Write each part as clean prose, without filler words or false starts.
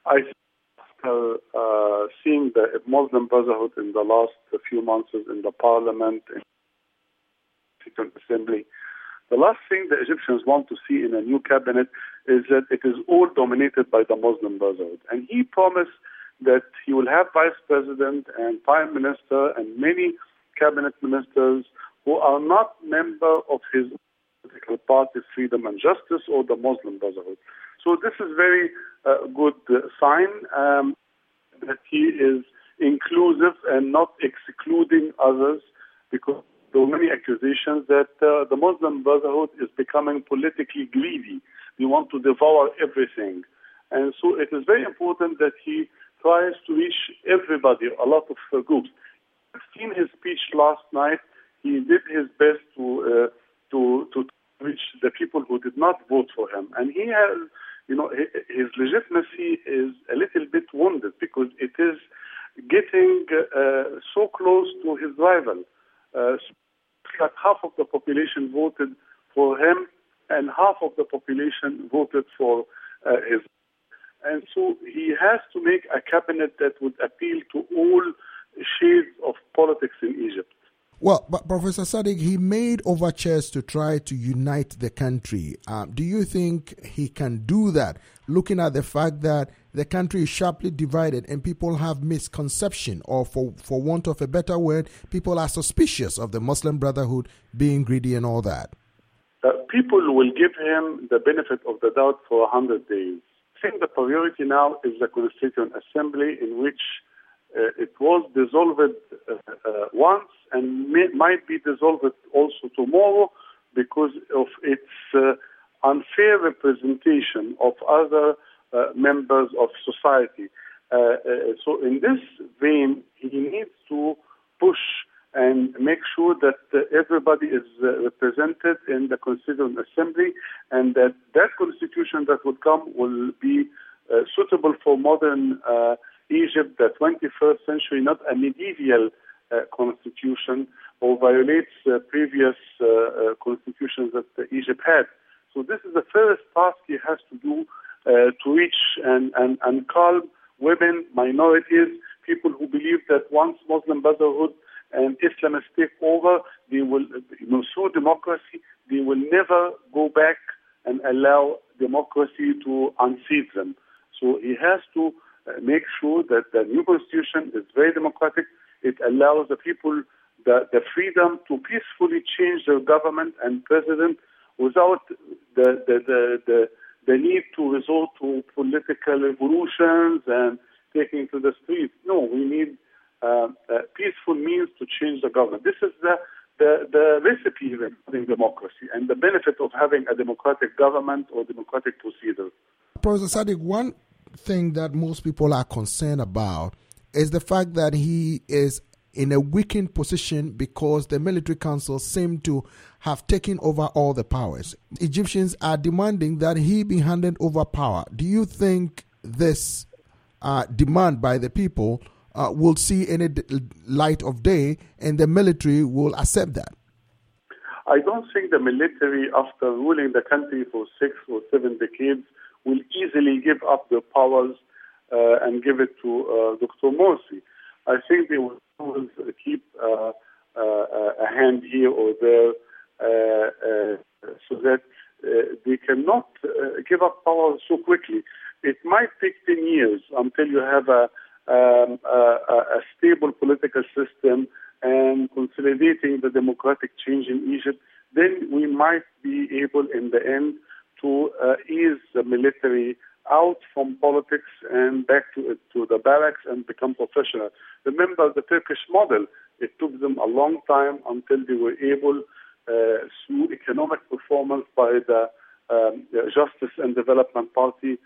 I think after seeing the Muslim Brotherhood in the last few months in the parliament, in the Constituent Assembly, the last thing the Egyptians want to see in a new cabinet is that it is all dominated by the Muslim Brotherhood. And he promised that he will have vice president and prime minister and many cabinet ministers who are not members of his political party, Freedom and Justice, or the Muslim Brotherhood. So this is very good sign that he is inclusive and not excluding others, because there are many accusations that the Muslim Brotherhood is becoming politically greedy. They want to devour everything. And so it is very important that he tries to reach everybody, a lot of groups. I've seen his speech last night. He did his best to reach the people who did not vote for him. And he has, his legitimacy is a little bit wounded because it is getting so close to his rival. That half of the population voted for him and half of the population voted for his. And so he has to make a cabinet that would appeal to all shades of politics in Egypt. Well, but Professor Sadiq, he made overtures to try to unite the country. Do you think he can do that, looking at the fact that the country is sharply divided and people have misconception, or for want of a better word, people are suspicious of the Muslim Brotherhood being greedy and all that? People will give him the benefit of the doubt for 100 days. I think the priority now is the Constituent Assembly, in which it was dissolved once and might be dissolved also tomorrow because of its unfair representation of other members of society. So in this vein, he needs to push and make sure that everybody is represented in the Constituent Assembly, and that constitution that would come will be suitable for modern Egypt, the 21st century, not a medieval constitution or violates previous constitutions that Egypt had. So this is the first task he has to do to reach and calm women, minorities, people who believe that once Muslim Brotherhood and Islamists take over, they will, through democracy, they will never go back and allow democracy to unseat them. So he has to make sure that the new constitution is very democratic. It allows the people the freedom to peacefully change their government and president without the need to resort to political revolutions and taking to the streets. No, we need peaceful means to change the government. This is the recipe in democracy and the benefit of having a democratic government or democratic procedure. Professor Sadiq, one thing that most people are concerned about is the fact that he is in a weakened position because the military council seem to have taken over all the powers. Egyptians are demanding that he be handed over power. Do you think this demand by the people will see any light of day and the military will accept that? I don't think the military, after ruling the country for 6 or 7 decades, will easily give up their powers and give it to Dr. Morsi. I think they will always keep a hand here or there so that they cannot give up power so quickly. It might take 10 years until you have a stable political system and consolidating the democratic change in Egypt. Then we might be able in the end to ease the military out from politics and back to the barracks and become professional. Remember the Turkish model. It took them a long time until they were able, through economic performance by the Justice and Development Party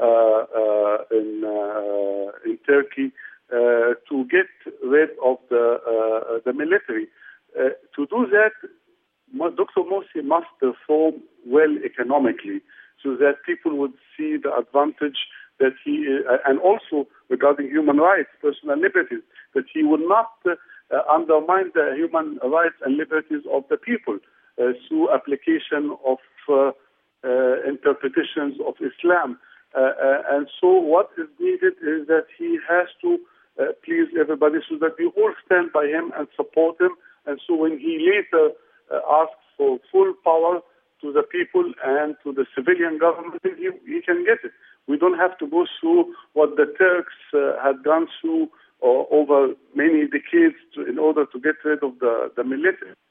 in Turkey, to get rid of the military. To do that, Dr. Morsi must perform well economically, so that people would see the advantage that he, and also regarding human rights, personal liberties, that he will not undermine the human rights and liberties of the people through application of interpretations of Islam. And so what is needed is that he has to please everybody so that we all stand by him and support him. And so when he later asks for full power to the people and to the civilian government, he can get it. We don't have to go through what the Turks had gone through over many decades in order to get rid of the military.